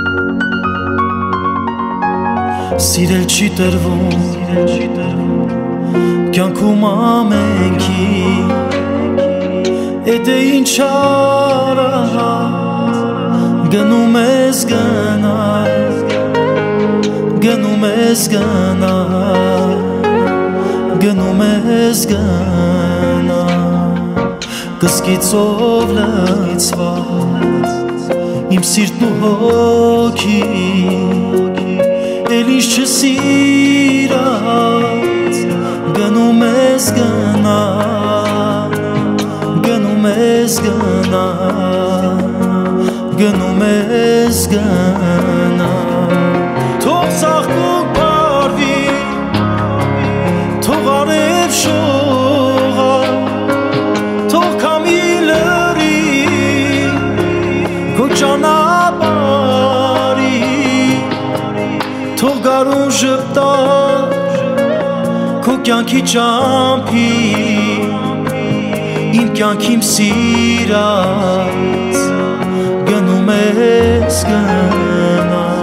Սիրել չի տրվում կյանքում ամենքի Էդ է ինչ արած Գնում ես գնալ Գնում ես գնալ Գնում ես գնալ Կսկիծով լցված Իմ սիրտն ու հոգին Էլ ինչ չսիրած Գնում ես գնալ Գնում ես գնալ Գնում ես գնալ Թող ծաղկուկ բարվի Թող արև շողա Թող քամի լրի Քո ճանապարհի Թող գարուն ժպտա Քո կյանքի ճամփի Իմ կյանքիմ սիրած Գնում ես գնալ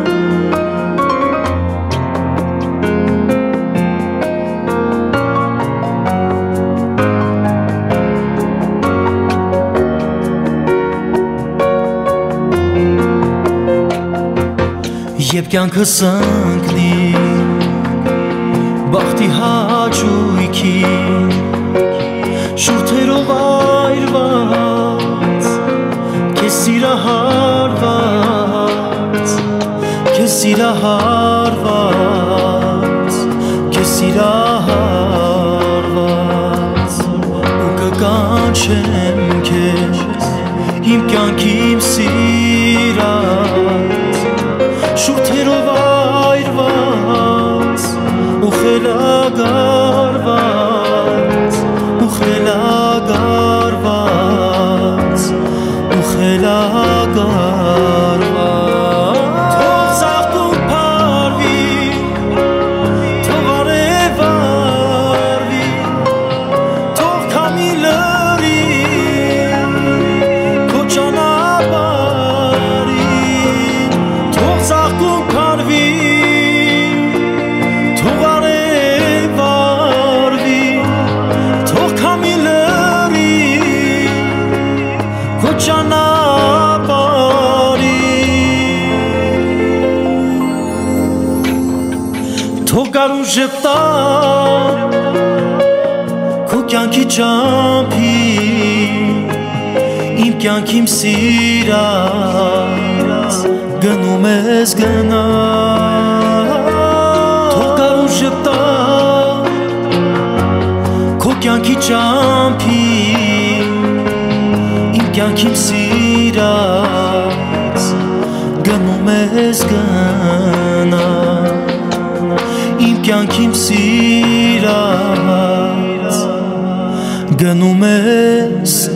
Երբ կյանքս ընկնի Բախտի հաճույքի Շուրթերով այրված Քեզ սիրահարված Քեզ սիրահարված Քեզ սիրահարված Ու կկանչեմ քեզ Իմ կյանքիմ սիրած Շուրթերով այրված ու խելագարված ու խելագարված ու խելագարված Թող ծաղկուկ փարվի Թող արև արվի Թող քամի լրի Քո ճանապարհին Թող ծաղկուկ փարվի Թող արև արվի Թող քամի լրի Քո ճանապարհին Թող գարուն ժպտա Քո կյանքի ճամփի Իմ կյանքիմ սիրած Գնում ես գնալ Թող գարուն ժպտա Քո կյանքի ճամփի Իմ կյանքիմ սիրած Գնում ես գնալ Իմ կյանքիմ սիրած Գնում ես